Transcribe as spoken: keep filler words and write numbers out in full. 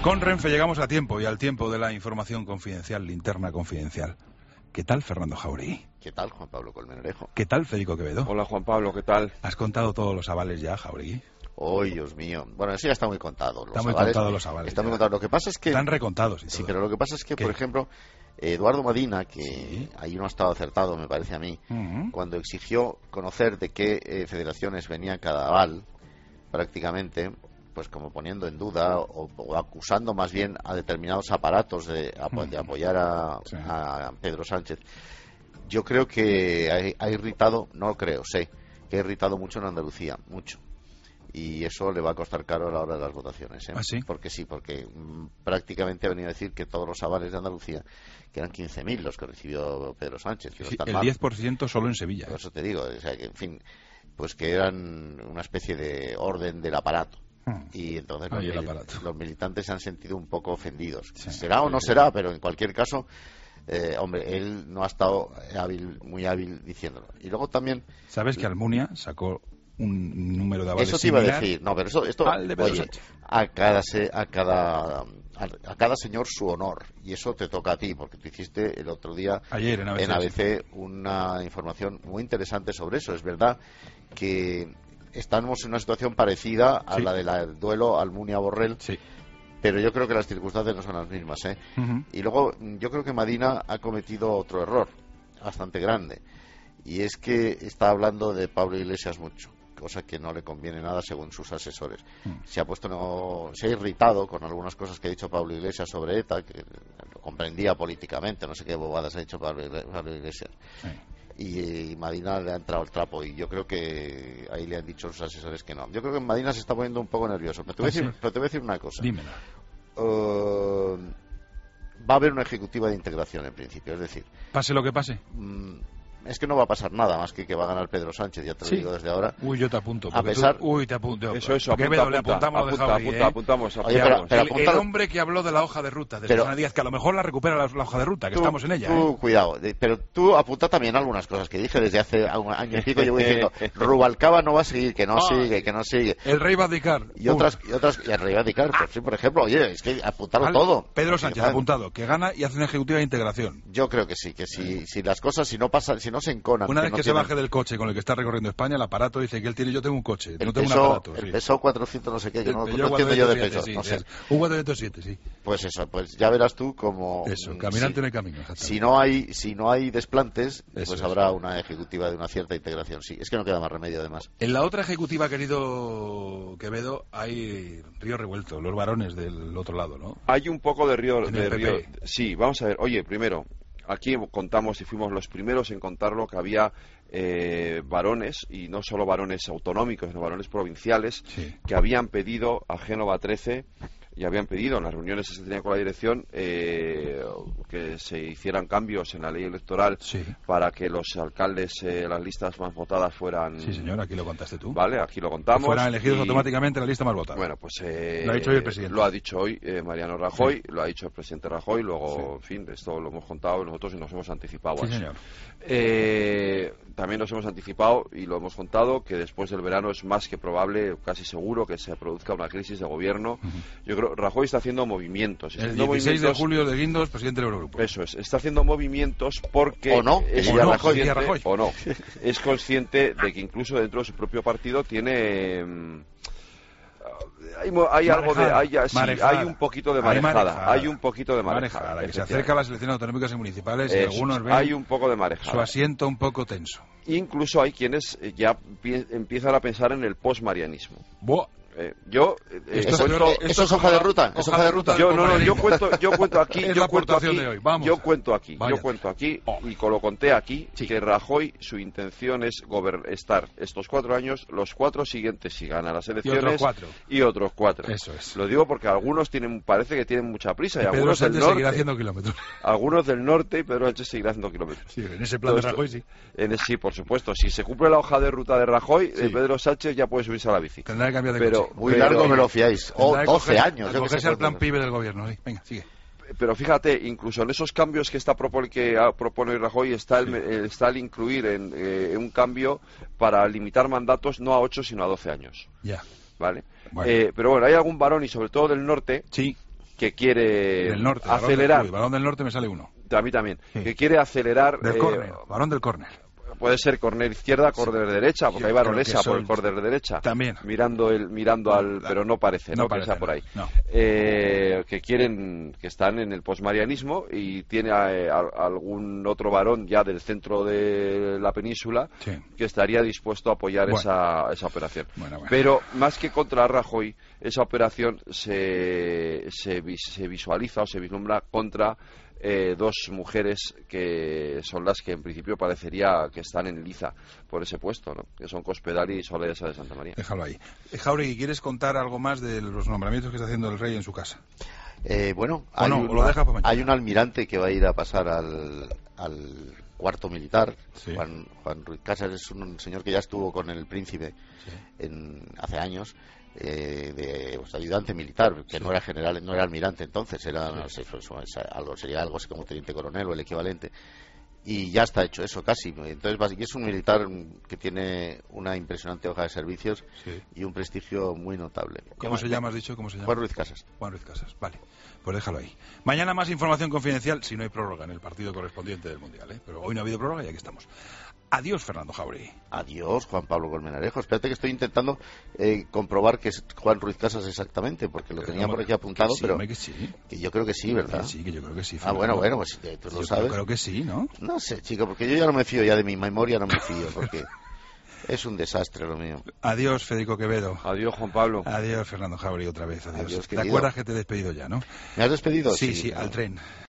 Con Renfe llegamos a tiempo y al tiempo de la información confidencial, linterna confidencial. ¿Qué tal, Fernando Jauregui? ¿Qué tal, Juan Pablo Colmenarejo? ¿Qué tal, Federico Quevedo? Hola, Juan Pablo, ¿qué tal? ¿Has contado todos los avales ya, Jauregui? ¡Oh, Dios mío! Bueno, eso ya está muy contado. Los está muy avales, contado los avales. Está muy contado. Lo que pasa es que... Están recontados y todo. Sí, pero lo que pasa es que, ¿Qué? por ejemplo, Eduardo Madina, que sí. ahí no ha estado acertado, me parece a mí, uh-huh. cuando exigió conocer de qué eh, federaciones venía cada aval, prácticamente... pues como poniendo en duda o, o acusando más bien a determinados aparatos de, de apoyar a, sí. a Pedro Sánchez. Yo creo que ha, ha irritado, no creo, sé, que ha irritado mucho en Andalucía, mucho. Y eso le va a costar caro a la hora de las votaciones. ¿eh? ¿Ah, sí? Porque sí, porque mm, prácticamente ha venido a decir que todos los avales de Andalucía, que eran quince mil los que recibió Pedro Sánchez. Que sí, no el mal. diez por ciento solo en Sevilla. Por eso te digo, o sea, que en fin, pues que eran una especie de orden del aparato. Y entonces los, mil, los militantes se han sentido un poco ofendidos. Sí, será o no será, pero en cualquier caso, eh, hombre, él no ha estado hábil, muy hábil diciéndolo. Y luego también... ¿Sabes que Almunia sacó un número de avales Eso te iba a similar decir. No, pero eso, esto, al de Pedro oye, Sánchez? a cada, se, a cada a, a cada señor su honor. Y eso te toca a ti, porque tú hiciste el otro día Ayer en A B C, en A B C una información muy interesante sobre eso. Es verdad que... estamos en una situación parecida a sí. la del duelo Almunia-Borrell, sí. pero yo creo que las circunstancias no son las mismas. ¿eh? Uh-huh. Y luego yo creo que Madina ha cometido otro error bastante grande, y es que está hablando de Pablo Iglesias mucho, cosa que no le conviene nada según sus asesores. Uh-huh. Se ha puesto no, se ha irritado con algunas cosas que ha dicho Pablo Iglesias sobre ETA, que lo comprendía políticamente, no sé qué bobadas ha dicho Pablo, Pablo Iglesias. Sí. Y Madina le ha entrado el trapo y yo creo que ahí le han dicho los asesores que no. Yo creo que Madina se está poniendo un poco nervioso, pero te voy a decir, ¿Ah, sí? pero te voy a decir una cosa. Dímela. Uh, va a haber una ejecutiva de integración en principio, es decir, pase lo que pase. Mmm, es que no va a pasar nada más que que va a ganar Pedro Sánchez, ya te lo sí. digo desde ahora. Uy, yo te apunto. A pesar... Tú... Uy, te apunto. Eso, eso, apunta, apunta, apunta, apuntamos apunta, Javi, apunta, ¿eh? apuntamos, apuntamos. Oye, pero, pero el, apunta... el hombre que habló de la hoja de ruta, de pero... Susana Díaz, que a lo mejor la recupera la, la hoja de ruta, que tú, estamos en ella. Tú, ¿eh? cuidado, de, pero tú apunta también algunas cosas que dije desde hace un año y pico. Yo voy diciendo, Rubalcaba no va a seguir, que no ah, sigue, que no sigue. El rey va a dedicar. Y otras, y otras, y el rey va a dedicar, pues sí, por ejemplo, oye, es que apuntarlo vale. todo. Pedro Sánchez, apuntado, que gana y hace una ejecutiva de integración. Yo creo que sí, que si, si las cosas, si no pasan, si no se enconan. Una vez que, no que tienen... se baje del coche con el que está recorriendo España, el aparato dice que él tiene, yo tengo un coche, el no tengo peso, un aparato. El sí. peso cuatrocientos no sé qué, que el no, no entiendo yo de pesos. Sí, no sé. Un cuatrocientos siete, sí. Pues eso, pues ya verás tú como... Eso, caminante si, en el camino. Si no hay, si no hay desplantes, eso pues es. habrá una ejecutiva de una cierta integración, sí. Es que no queda más remedio, además. En la otra ejecutiva, querido Quevedo, hay río revuelto, los varones del otro lado, ¿no? Hay un poco de río... En de el P P. río sí, vamos a ver. Oye, primero, aquí contamos y fuimos los primeros en contarlo que había eh, varones, y no solo varones autonómicos, sino varones provinciales, sí. que habían pedido a Génova trece y habían pedido en las reuniones que se tenían con la dirección eh, que se hicieran cambios en la ley electoral sí. para que los alcaldes, eh, las listas más votadas fueran... Sí, señor, aquí lo contaste tú. Vale, aquí lo contamos. Que fueran elegidos y... automáticamente en la lista más votada. Bueno, pues... Eh, lo ha dicho hoy el presidente. Lo ha dicho hoy eh, Mariano Rajoy, sí. lo ha dicho el presidente Rajoy, luego, sí. en fin, esto lo hemos contado nosotros y nos hemos anticipado sí, a eso. Señor. Eh, también nos hemos anticipado y lo hemos contado que después del verano es más que probable, casi seguro, que se produzca una crisis de gobierno. Uh-huh. Yo creo Rajoy está haciendo movimientos. El dieciséis de julio de Guindos, presidente del Eurogrupo. Eso es, está haciendo movimientos porque... O no, es o no, consciente, Rajoy. o no, es consciente de que incluso dentro de su propio partido tiene... Hay, hay algo de hay, sí, hay un poquito de marejada, hay, marejada. hay un poquito de marejada, marejada que se acerca a las elecciones autonómicas y municipales. Eso, y algunos ven hay un poco de marejada, su asiento un poco tenso. Incluso hay quienes ya pi empiezan a pensar en el postmarianismo. Buah. Eh, yo eh, esto, cuento, esto, esto es hoja de ruta, hoja, hoja de ruta. Yo no, no, yo cuento, yo cuento aquí, es yo la cuento aquí, de hoy. Vamos. yo cuento aquí, Vaya. yo cuento aquí oh. y lo conté aquí sí. que Rajoy su intención es estar estos cuatro años, los cuatro siguientes si gana las elecciones y otros cuatro. Y otros cuatro. Eso es. Lo digo porque algunos tienen, parece que tienen mucha prisa y, y Pedro algunos Sánchez del norte seguirá haciendo kilómetros. Algunos del norte y Pedro Sánchez seguirá haciendo kilómetros. Sí, en ese plan Todo de Rajoy esto, sí. En, sí, por supuesto. Si se cumple la hoja de ruta de Rajoy, sí. Pedro Sánchez ya puede subirse a la bici. Tendrá que cambiar de pero, coche. Muy largo me lo fiáis. Oh, doce años. Cogerse al plan pibe del gobierno. Sí. Venga, sigue. Pero fíjate, incluso en esos cambios que está propone, que propone Rajoy está el, sí. está el incluir en eh, un cambio para limitar mandatos no a ocho sino a doce años. Ya. ¿Vale? Bueno. Eh, pero bueno, hay algún varón y sobre todo del norte sí. que quiere del norte, acelerar. El balón del norte me sale uno. A mí también. Sí. Que quiere acelerar. Del eh, córner, balón del córner. Puede ser córner izquierda, córner Sí. derecha, porque Yo hay baronesa creo que por el son- córner derecha. También. Mirando el, mirando al, La- pero no parece, no no, parece, que sea por no, ahí. no. Eh, que quieren, que están en el posmarianismo y tiene eh, a- algún otro varón ya del centro de la península Sí. que estaría dispuesto a apoyar Bueno. esa, esa operación. Bueno, bueno. Pero más que contra Rajoy, esa operación se, se, vis- se visualiza o se vislumbra contra eh, dos mujeres que son las que en principio parecería que están en liza por ese puesto, ¿no? Que son Cospedal y Soledad de Santa María. Déjalo ahí. Eh, Jauregui, ¿quieres contar algo más de los nombramientos que está haciendo el rey en su casa? Eh, bueno, ¿O hay, no? un, ¿O lo dejas para mañana? hay un almirante que va a ir a pasar al, al cuarto militar. Sí. Juan, Juan Ruiz Casas es un señor que ya estuvo con el príncipe Sí. en, hace años. Eh, de pues, ayudante militar, que Sí. no era general, no era almirante entonces, era no sé, fue- fue- algo, sería algo así como teniente coronel o el equivalente, y ya está hecho eso casi. Entonces basi- es un militar que tiene una impresionante hoja de servicios Sí. y un prestigio muy notable. ¿Cómo se llama, has dicho? ¿Cómo se llama? Juan Ruiz Casas. Juan Ruiz Casas. Vale, pues déjalo ahí. Mañana más información confidencial, si no hay prórroga en el partido correspondiente del Mundial, ¿eh? Pero hoy no ha habido prórroga y aquí estamos. Adiós, Fernando Jauregui. Adiós, Juan Pablo Colmenarejo. Espérate que estoy intentando eh, comprobar que es Juan Ruiz Casas exactamente, porque lo tenía por aquí apuntado, que sí, pero hombre, que sí. que yo creo que sí, ¿verdad? Que sí, que yo creo que sí. Ah, bueno, bueno, pues eh, tú lo Yo sabes. creo que sí, ¿no? No sé, chico, porque yo ya no me fío, ya de mi memoria no me fío, porque es un desastre lo mío. Adiós, Federico Quevedo. Adiós, Juan Pablo. Adiós, Fernando Jauregui, otra vez. Adiós. Adiós, ¿Te querido. acuerdas que te he despedido ya, no? ¿Me has despedido? Sí, sí, ¿no? al tren.